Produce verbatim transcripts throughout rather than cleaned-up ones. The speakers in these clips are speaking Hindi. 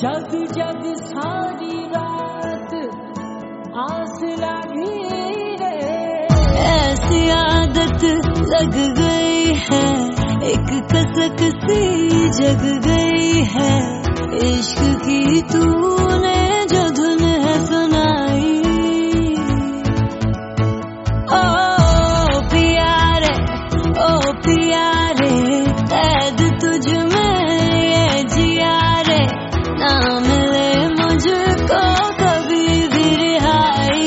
जग जग सारी रात आस लगी रे। ऐसी आदत लग गई है, एक कसक सी जग गई है। इश्क की तूने जो धुन है सुनाई, ओ प्यारे ओ प्यारे, कैद तुझ में ये जिया रे। ना मिले मुझको कभी भी रिहाई,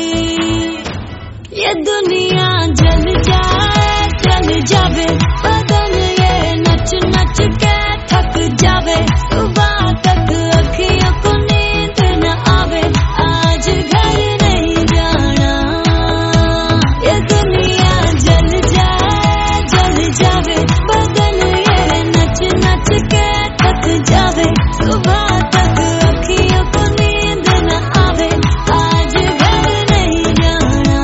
ये दुनिया जल जाए जल जावे, बदन ये नच नच के थक जावे। सुबह तक अखियों को नींद न आवे, आज घर नहीं जाना। ये दुनिया जल जाए जल जावे, बदन ये नच नच के थक जावे। सुबह तक अखियों को नींद न आवे, आज घर नहीं जाना।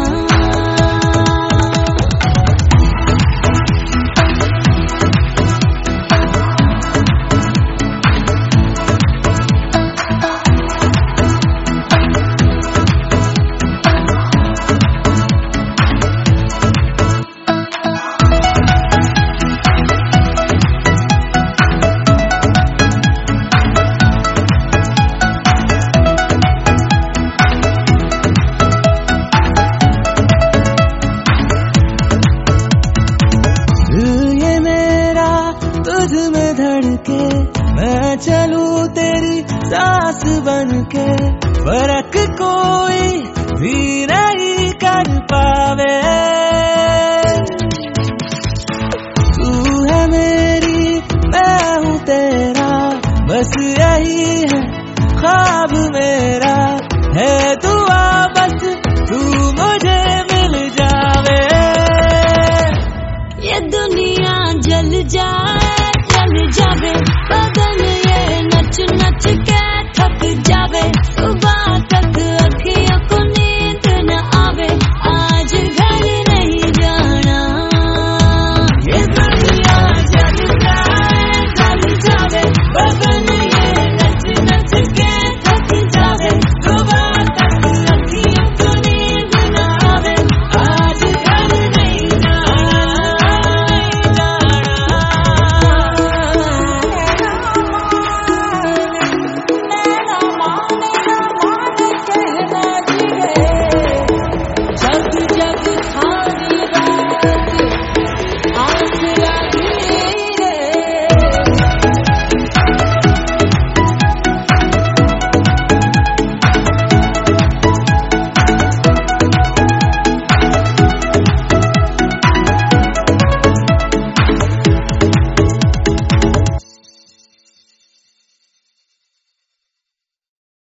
तुझ में धड़के मैं चलूं तेरी सांस बन के, पर